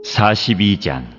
42장.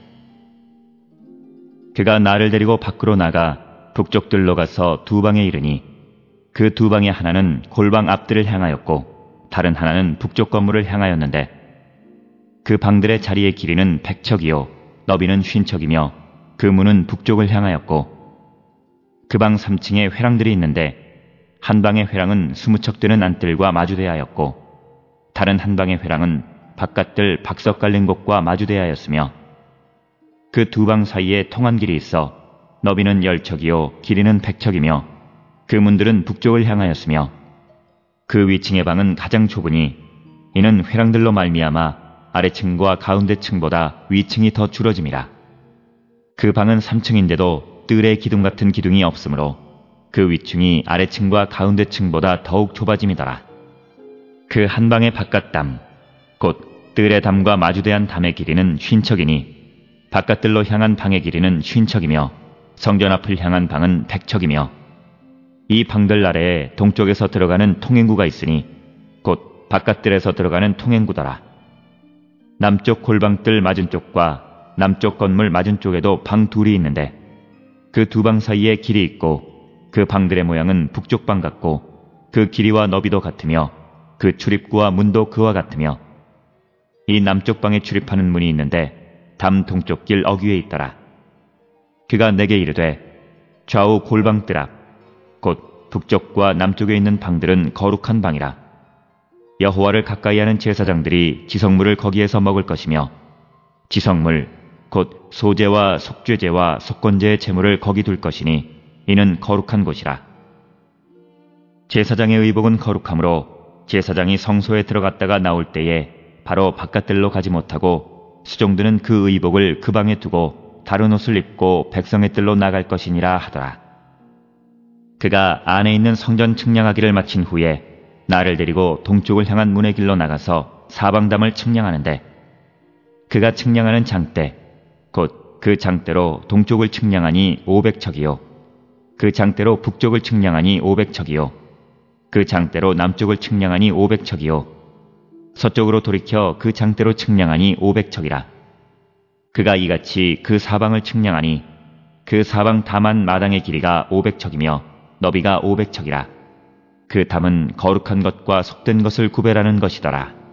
그가 나를 데리고 밖으로 나가 북쪽들로 가서 두 방에 이르니 그 두 방의 하나는 골방 앞들을 향하였고 다른 하나는 북쪽 건물을 향하였는데 그 방들의 자리의 길이는 100척이요 너비는 50척이며 그 문은 북쪽을 향하였고 그 방 3층에 회랑들이 있는데 한 방의 회랑은 20척 되는 안뜰과 마주대하였고 다른 한 방의 회랑은 바깥들 박석 깔린 곳과 마주대하였으며 그 두 방 사이에 통한 길이 있어 너비는 10척이요 길이는 100척이며 그 문들은 북쪽을 향하였으며 그 위층의 방은 가장 좁으니 이는 회랑들로 말미암아 아래층과 가운데층보다 위층이 더 줄어짐이라. 그 방은 3층인데도 뜰의 기둥 같은 기둥이 없으므로 그 위층이 아래층과 가운데층보다 더욱 좁아짐이더라. 그 한 방의 바깥 담 곧 뜰의 담과 마주대한 담의 길이는 50척이니 바깥들로 향한 방의 길이는 50척이며 성전 앞을 향한 방은 100척이며 이 방들 아래에 동쪽에서 들어가는 통행구가 있으니 곧 바깥들에서 들어가는 통행구더라. 남쪽 골방뜰 맞은쪽과 남쪽 건물 맞은쪽에도 방 둘이 있는데 그 두 방 사이에 길이 있고 그 방들의 모양은 북쪽 방 같고 그 길이와 너비도 같으며 그 출입구와 문도 그와 같으며 이 남쪽 방에 출입하는 문이 있는데 담 동쪽 길 어귀에 있더라. 그가 내게 이르되 좌우 골방뜰 앞 곧 북쪽과 남쪽에 있는 방들은 거룩한 방이라. 여호와를 가까이 하는 제사장들이 지성물을 거기에서 먹을 것이며 지성물 곧 소제와 속죄제와 속건제의 제물을 거기 둘 것이니 이는 거룩한 곳이라. 제사장의 의복은 거룩하므로 제사장이 성소에 들어갔다가 나올 때에 바로 바깥들로 가지 못하고 수종들은 그 의복을 그 방에 두고 다른 옷을 입고 백성의 뜰로 나갈 것이니라 하더라. 그가 안에 있는 성전 측량하기를 마친 후에 나를 데리고 동쪽을 향한 문의 길로 나가서 사방담을 측량하는데 그가 측량하는 장대 곧 그 장대로 동쪽을 측량하니 500척이요 그 장대로 북쪽을 측량하니 500척이요 그 장대로 남쪽을 측량하니 500척이요 서쪽으로 돌이켜 그 장대로 측량하니 500척이라. 그가 이같이 그 사방을 측량하니 그 사방 담한 마당의 길이가 500척이며 너비가 500척이라. 그 담은 거룩한 것과 속된 것을 구별하는 것이더라.